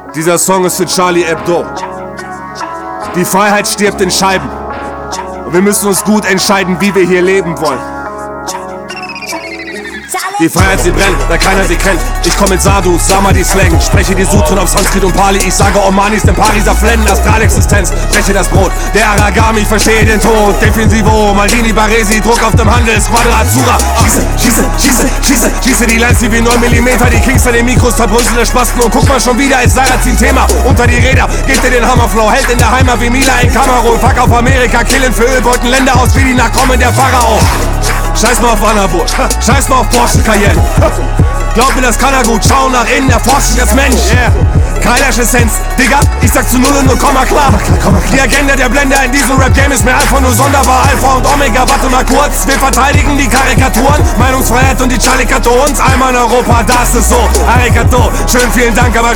Dieser Song ist für Charlie Hebdo. Die Freiheit stirbt in Scheiben. Und wir müssen uns gut entscheiden, wie wir hier leben wollen. Die Freiheit, sie brennt, da keiner sie kennt. Ich komm mit Sadhu, Samadhi Slang. Spreche die Sutren auf Sanskrit und Pali. Ich sage Omanis, den Pariser Flennen. Astralexistenz, breche das Brot. Der Aragami, verstehe den Tod. Defensivo, Maldini, Baresi, Druck auf dem Handel. Squadra Azura. Schieße die Lines, die wie 9 mm. Die Kingston, den Mikros, zerbröselte Spasten. Und guck mal schon wieder, ist Sarrazin-Thema. Unter die Räder, geht dir den Hammerflow. Hält in der Heimat wie Mila in Kamerun. Fuck auf Amerika, killen für Ölbeuten. Länder aus wie die Nachkommen der Pharao. Scheiß mal auf Annaburg, scheiß mal auf Porsche Cayenne. Glaub mir, das kann er gut, schau nach innen, erforschen als Mensch. Kailash-Essenz, Digga, ich sag zu Null und 0, klar. Die Agenda der Blender in diesem Rap-Game ist mir einfach nur sonderbar. Alpha und Omega, warte mal kurz, wir verteidigen die Karikaturen. Meinungsfreiheit und die Charlie-Katons, einmal in Europa, das ist so. Arigato, schön, vielen Dank, aber